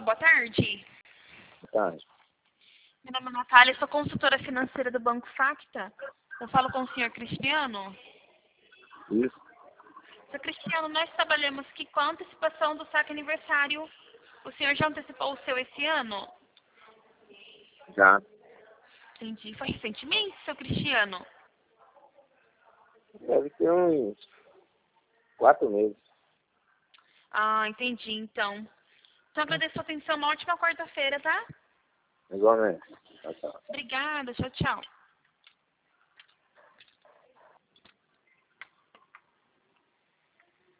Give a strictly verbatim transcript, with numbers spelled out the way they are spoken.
boa tarde. Boa tarde. Meu nome é Natália, sou consultora financeira do Banco Facta. Eu falo com o senhor Cristiano. Isso. Senhor Cristiano, nós trabalhamos aqui com a antecipação do saque aniversário. O senhor já antecipou o seu esse ano? Já. Entendi. Foi recentemente, seu Cristiano? Deve ter uns quatro meses. Ah, entendi, então. Então, agradeço a atenção. Uma ótima quarta-feira, tá? Igualmente. Tchau, tchau. Obrigada. Tchau, tchau.